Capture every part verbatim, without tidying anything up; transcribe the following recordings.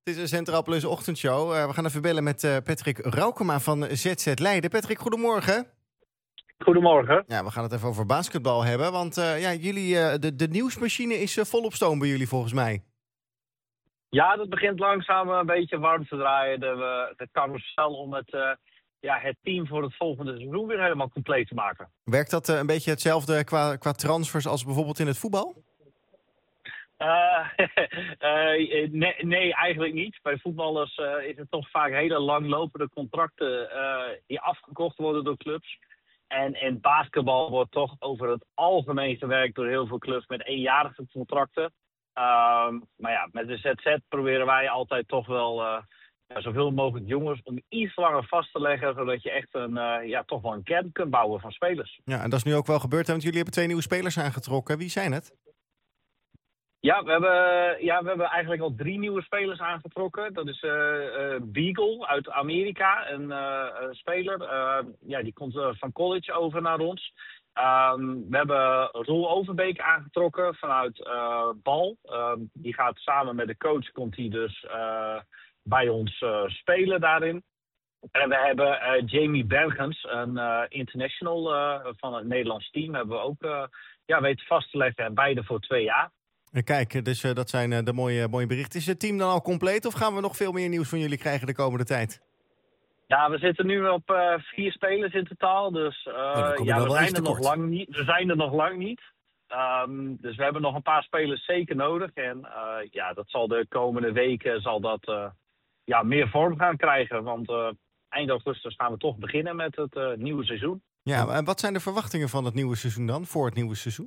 Het is een Centraal Plus ochtendshow. Uh, we gaan even bellen met uh, Patrick Raukema van Z Z Leiden. Patrick, goedemorgen. Goedemorgen. Ja, we gaan het even over basketbal hebben. Want uh, ja, jullie, uh, de, de nieuwsmachine is uh, volop stoom bij jullie volgens mij. Ja, dat begint langzaam een beetje warm te draaien. De, de carousel om het, uh, ja, het team voor het volgende seizoen weer helemaal compleet te maken. Werkt dat uh, een beetje hetzelfde qua, qua transfers als bijvoorbeeld in het voetbal? Uh, uh, nee, nee, eigenlijk niet. Bij voetballers uh, is het toch vaak hele langlopende contracten uh, die afgekocht worden door clubs. En in basketbal wordt toch over het algemeen gewerkt door heel veel clubs met eenjarige contracten. Uh, maar ja, met de Z Z proberen wij altijd toch wel uh, ja, zoveel mogelijk jongens om iets langer vast te leggen, zodat je echt een, uh, ja, toch wel een kern kunt bouwen van spelers. Ja, en dat is nu ook wel gebeurd, hè? Want jullie hebben twee nieuwe spelers aangetrokken. Wie zijn het? Ja, we hebben, ja, we hebben eigenlijk al drie nieuwe spelers aangetrokken. Dat is uh, uh, Beagle uit Amerika, een uh, speler. Uh, ja, die komt uh, van college over naar ons. Um, we hebben Roel Overbeek aangetrokken vanuit uh, Bal. Um, die gaat samen met de coach, komt hij dus uh, bij ons uh, spelen daarin. En we hebben uh, Jamie Bergens, een uh, international uh, van het Nederlands team, hebben we ook uh, ja, weten vast te leggen. En beide voor twee jaar. Kijk, dus uh, dat zijn uh, de mooie, mooie berichten. Is het team dan al compleet of gaan we nog veel meer nieuws van jullie krijgen de komende tijd? Ja, we zitten nu op uh, vier spelers in totaal. Dus uh, oh, ja, we zijn er nog lang niet. We zijn er nog lang niet. Um, dus we hebben nog een paar spelers zeker nodig. En uh, ja, dat zal de komende weken zal dat, uh, ja, meer vorm gaan krijgen. Want uh, eind augustus gaan we toch beginnen met het uh, nieuwe seizoen. Ja, en wat zijn de verwachtingen van het nieuwe seizoen dan, voor het nieuwe seizoen?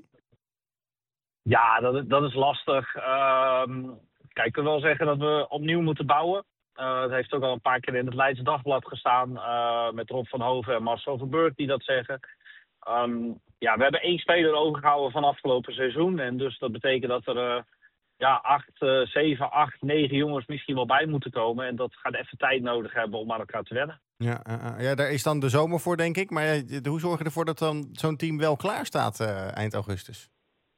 Ja, dat, dat is lastig. Um, kijk, ik kan wel zeggen dat we opnieuw moeten bouwen. Uh, het heeft ook al een paar keer in het Leidse Dagblad gestaan. Uh, met Rob van Hoven en Marcel Verburg die dat zeggen. Um, ja, we hebben één speler overgehouden van afgelopen seizoen. En dus dat betekent dat er uh, ja, acht, uh, zeven, acht, negen jongens misschien wel bij moeten komen. En dat gaat even tijd nodig hebben om aan elkaar te wennen. Ja, uh, ja, daar is dan de zomer voor, denk ik. Maar uh, hoe zorg je ervoor dat dan zo'n team wel klaar staat uh, eind augustus?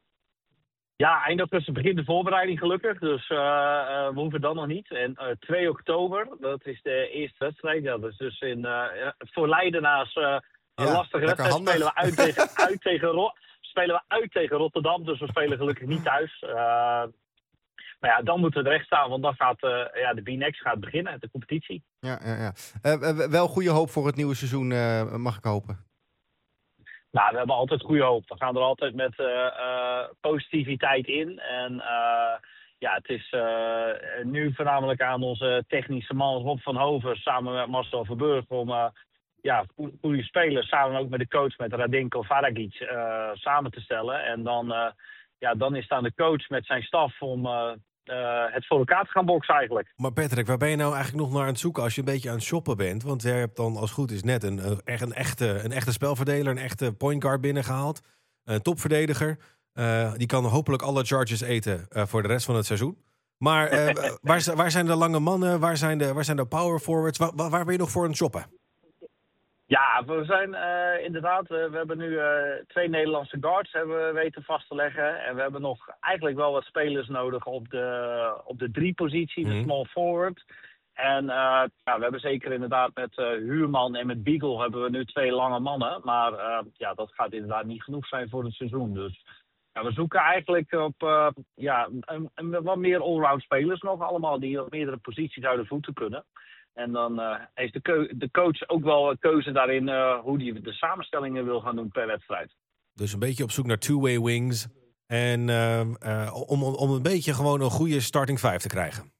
Ja, eind augustus begint de voorbereiding gelukkig, dus uh, uh, we hoeven dat nog niet. En uh, twee oktober, dat is de eerste wedstrijd. Ja, dat is dus in, uh, voor Leidenaars uh, een ja, lastige wedstrijd. Spelen we, uit tegen, uit tegen Ro- spelen we uit tegen Rotterdam, dus we spelen gelukkig niet thuis. Uh, maar ja, dan moeten we er echt staan, want dan gaat uh, ja, de B-Next gaat beginnen, de competitie. Ja, ja, ja. Uh, wel goede hoop voor het nieuwe seizoen, uh, mag ik hopen. Nou, we hebben altijd goede hoop. We gaan er altijd met uh, uh, positiviteit in. En uh, ja, het is uh, nu voornamelijk aan onze technische man Rob van Hoven samen met Marcel Verburg om uh, ja, goede spelers samen ook met de coach, met Radinko Varagic, uh, samen te stellen. En dan, uh, ja, dan is het aan de coach met zijn staf om uh, uh, het voor elkaar te gaan boksen eigenlijk. Maar Patrick, waar ben je nou eigenlijk nog naar aan het zoeken als je een beetje aan het shoppen bent? Want jij hebt dan als het goed is net een, een, een, echte, een echte spelverdeler, een echte point guard binnengehaald. Een topverdediger. Uh, die kan hopelijk alle charges eten uh, voor de rest van het seizoen. Maar uh, waar, waar zijn de lange mannen? Waar zijn de, waar zijn de power forwards? Waar, waar ben je nog voor aan het shoppen? Ja, we zijn uh, inderdaad, uh, we hebben nu uh, twee Nederlandse guards hebben we weten vast te leggen. En we hebben nog eigenlijk wel wat spelers nodig op de, op de drie positie, de mm-hmm. small forward. En uh, ja, we hebben zeker inderdaad met uh, Huurman en met Beagle hebben we nu twee lange mannen. Maar uh, ja, dat gaat inderdaad niet genoeg zijn voor het seizoen. Dus ja, we zoeken eigenlijk op uh, ja, een, een, wat meer allround spelers nog allemaal die op meerdere posities uit de voeten kunnen. En dan uh, heeft de, keu- de coach ook wel een keuze daarin uh, hoe hij de samenstellingen wil gaan doen per wedstrijd. Dus een beetje op zoek naar two-way wings. En uh, uh, om, om een beetje gewoon een goede starting five te krijgen.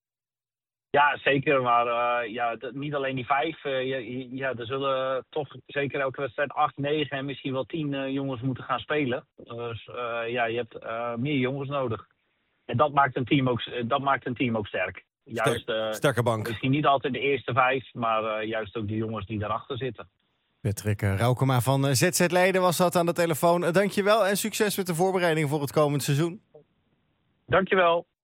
Ja, zeker. Maar uh, ja, d- niet alleen die vijf. Uh, ja, ja, er zullen toch zeker elke wedstrijd acht, negen en misschien wel tien uh, jongens moeten gaan spelen. Dus uh, ja, je hebt uh, meer jongens nodig. En dat maakt een team ook, dat maakt een team ook sterk. Juist, uh, sterke bank. Misschien niet altijd de eerste vijf, maar uh, juist ook de jongens die daarachter zitten. Patrick Raukema van Z Z Leiden was dat aan de telefoon. Uh, dankjewel en succes met de voorbereiding voor het komend seizoen. Dankjewel.